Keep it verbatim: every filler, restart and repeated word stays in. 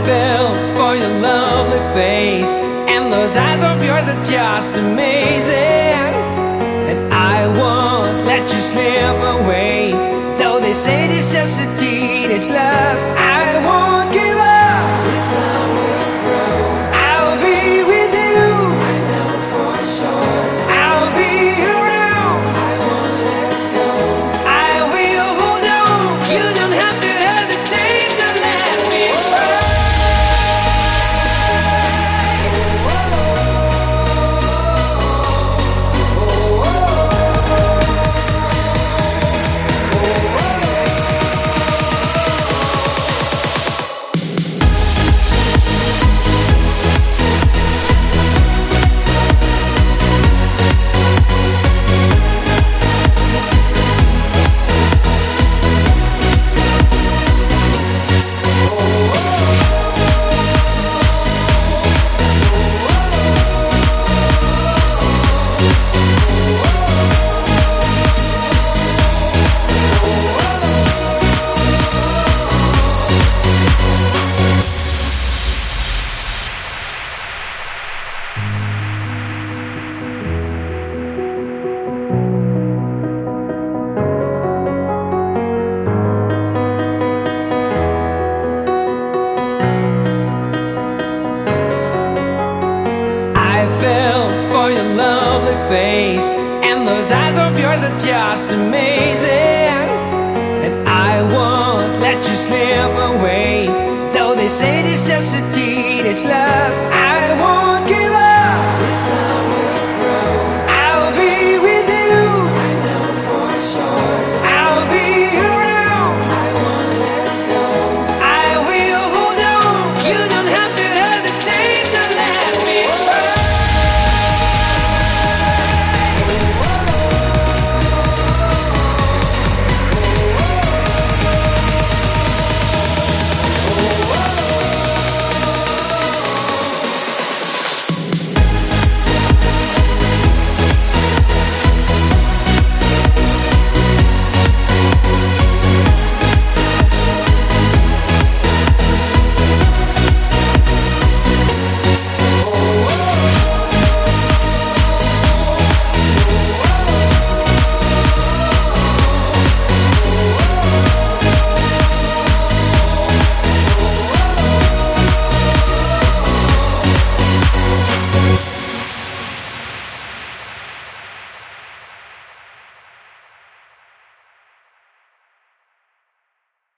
fell for your lovely face, and those eyes of yours are just amazing. And I won't let you slip away, though they say this is a teenage love. I won't give up. This love will grow. I'll be with you. I know for sure. I'll be around. I won't let go. I will hold on. You don't have to hesitate to let me try. I fell for your lovely face, and those eyes of yours are just amazing. And I won't let you slip away, though they say this is a teenage love. I